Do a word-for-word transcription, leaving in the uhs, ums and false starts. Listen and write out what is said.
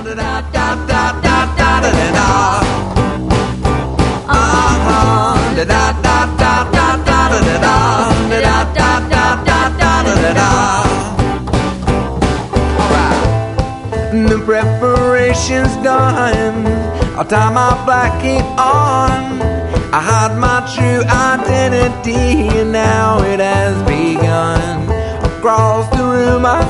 The preparation's done, I'll tie my black cape on. I hide my true identity, and now it has begun. Across the room I